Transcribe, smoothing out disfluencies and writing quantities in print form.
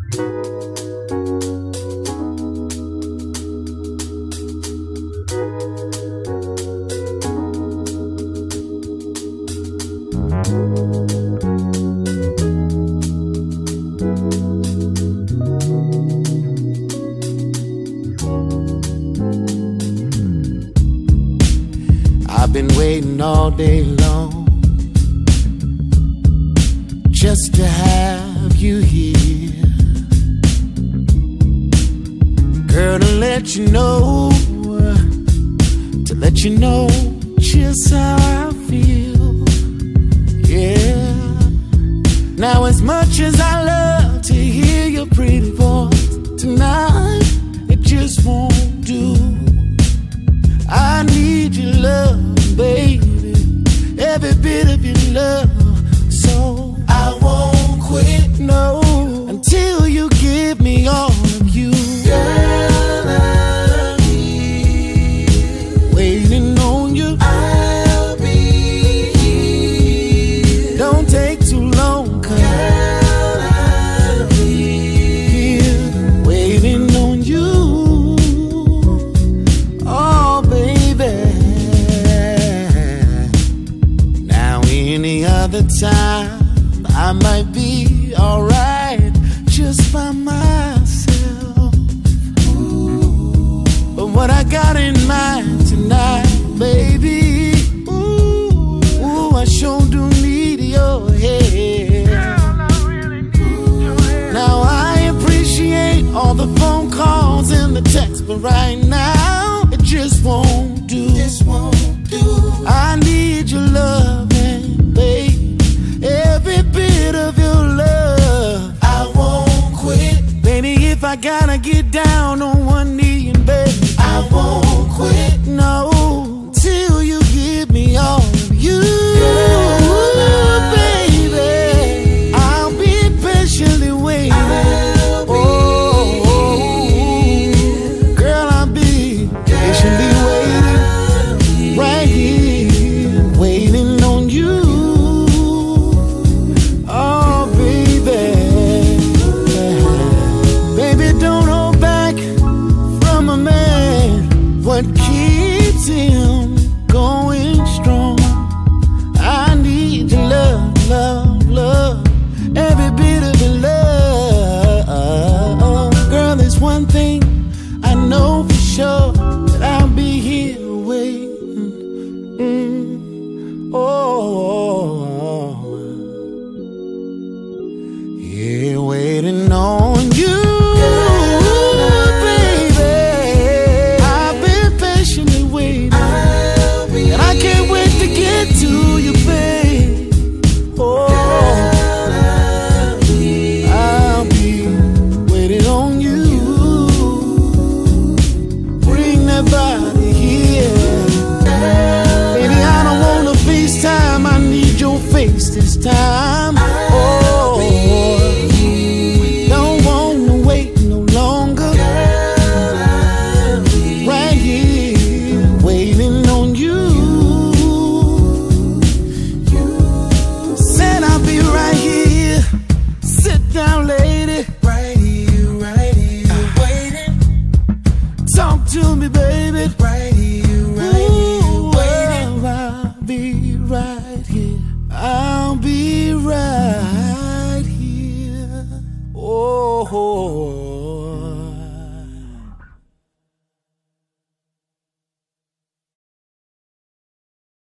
I've been waiting all day long just to have you here, girl, to let you know just how I feel. Yeah. Now as much as I love to hear your pretty voice, tonight it just won't do. I need your love, baby, every bit of your love. So I won't quit, no, until you give me all of you. Girl, I'll be waiting on you. I'll be here. Don't take too long, girl, I'll be here waiting on you. Oh, baby. Now any other time I might be alright just by myself. But what I got in mind tonight, baby, ooh, I sure do need your help. Girl, I really need your help. Now I appreciate all the phone calls and the texts, but right now it just won't do. This won't do. I need your love, and baby, every bit of your love. I won't quit, baby, if I gotta get down on one knee and beg. I won't quit, no, till you give me all of you. Girl, baby, I'll be patiently waiting. Girl, I'll be patiently waiting right here, waiting on you. Oh, baby, baby, don't hold back from a man. What keeps him going strong? I need your love, love, love, every bit of your love. Girl, there's one thing I know for sure, that I'll be here waiting. Oh, yeah, waiting on you. This time, oh, don't wanna wait no longer. Right here, waiting on you. Said I'll be right here. Sit down, lady. Right here, waiting. Talk to me, baby. Right here, waiting. I'll be right here. I'll be right here. Oh.